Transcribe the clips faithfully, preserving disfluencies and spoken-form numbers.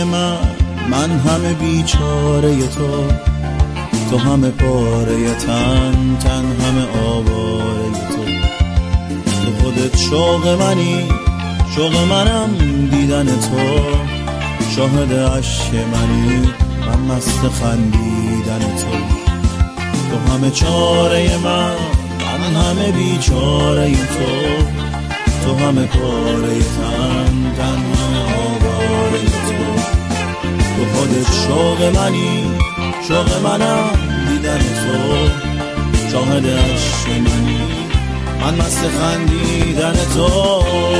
من، من همه بیچاره تو، تو همه پاره تن، تن همه آواره تو. تو خودت شوق منی، شوق منم دیدن تو، شاهد عشق منی، من مست خندیدن تو. تو همه چاره من، من همه بیچاره تو، تو همه پاره تن، تن همه آواره تو. تو خودت شوق منی، شوق منم دیدن تو، شاهد عشق منی، من مست خندیدن تو.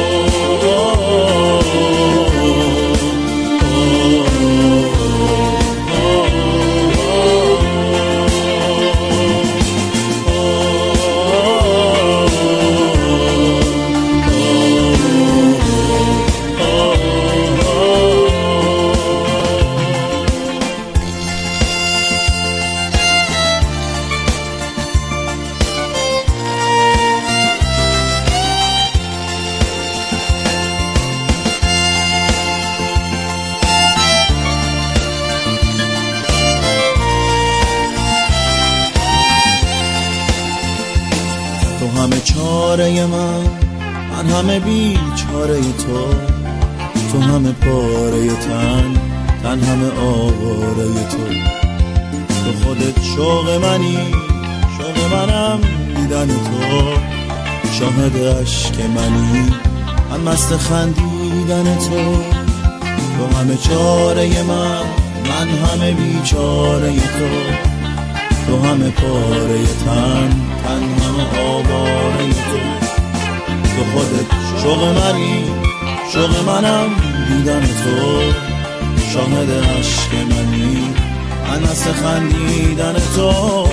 تو همه چاره من، من همه بیچاره تو، تو همه پاره تن، تن همه آواره تو. تو خودت شوق منی، شوق منم دیدن تو، شاهد عشق منی، من مست خندیدن تو. تو همه چاره من، من همه بیچاره تو، تو همه پاره تن، تن همه آواره تو. تو خودت شوق منی، شوق منم دیدن تو، شاهد عشق منی، من مست خندیدن تو.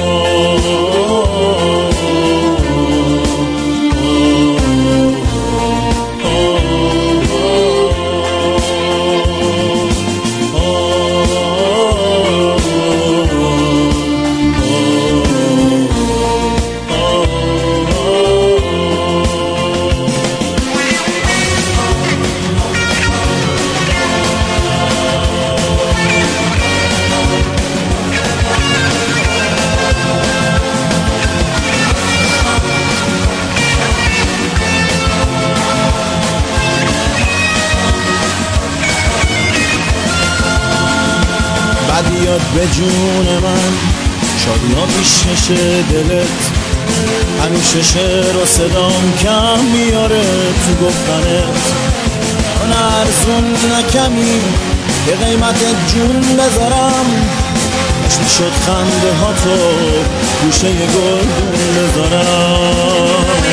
بدیات به جون من، شادی ها پیش نشه دلت، همیشه شعر و صدام کم میاره تو گفتنت. من ارزون نکمی به قیمت جون بذارم، اش میشد خنده ها تو گوشه گل بذارم.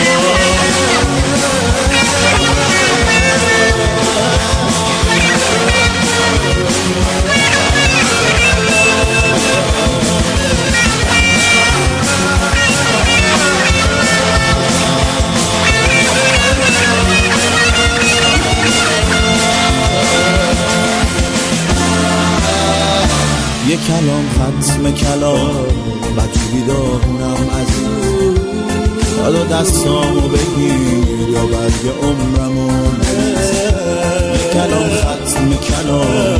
یه کلام ختم کلام و تو بیدارونم عزیز، داد و دستامو بگیر یا برگ عمرمو نریز. یه کلام ختم کلام